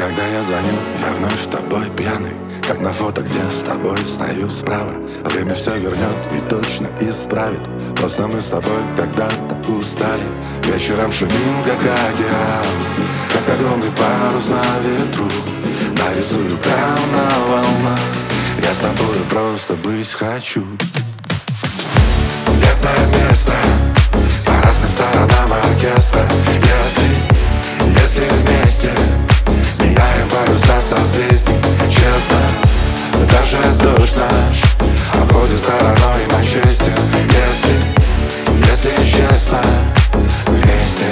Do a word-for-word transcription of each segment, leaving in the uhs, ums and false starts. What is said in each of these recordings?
когда я звоню, я вновь тобой пьяный, как на фото, где с тобой стою справа. Время все вернет и точно исправит. Просто мы с тобой когда-то устали. Вечером шумим, как океан, как огромный парус на ветру. Нарисую прямо на волнах, я с тобой просто быть хочу. Летное место, по разным сторонам оркестра. Если, если вместе меняем полюса созвездий, честно, даже дождь наш обходит стороной Манчестер. Если, если честно, вместе.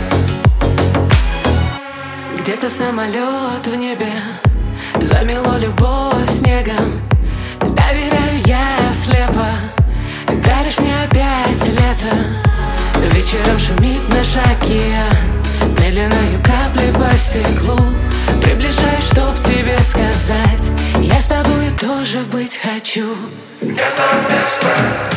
Где-то самолет в небе замело любовь снегом. Доверяю я слепо, даришь мне опять лето. Вечером шумит наш океан, медленною каплей по стеклу. Приближаюсь, чтоб тебе сказать, я с тобой тоже быть хочу. Это место.